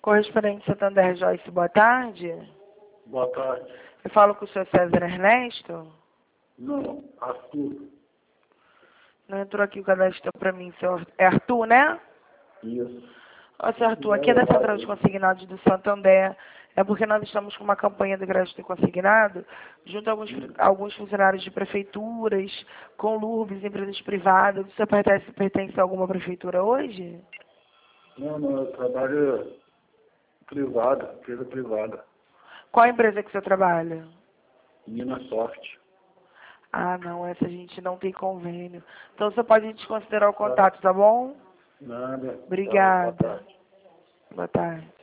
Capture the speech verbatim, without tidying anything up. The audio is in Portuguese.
Correspondente Santander Joyce, boa tarde. Boa tarde. Eu falo com o senhor César Ernesto. Não, Arthur. Não entrou aqui o cadastro para mim, senhor. É Arthur, né? Isso. Ó, senhor Arthur, aqui é da Central de Consignados do Santander. É porque nós estamos com uma campanha de crédito consignado junto a alguns, alguns funcionários de prefeituras, com L U R Bs, empresas privadas. Você pertence, pertence a alguma prefeitura hoje? Não, não, eu trabalho privada, empresa privada. Qual empresa que você trabalha? Minasoft. Ah, não, essa a gente não tem convênio. Então você pode desconsiderar o contato, tá bom? Nada. Obrigada. Tá, boa tarde. Boa tarde.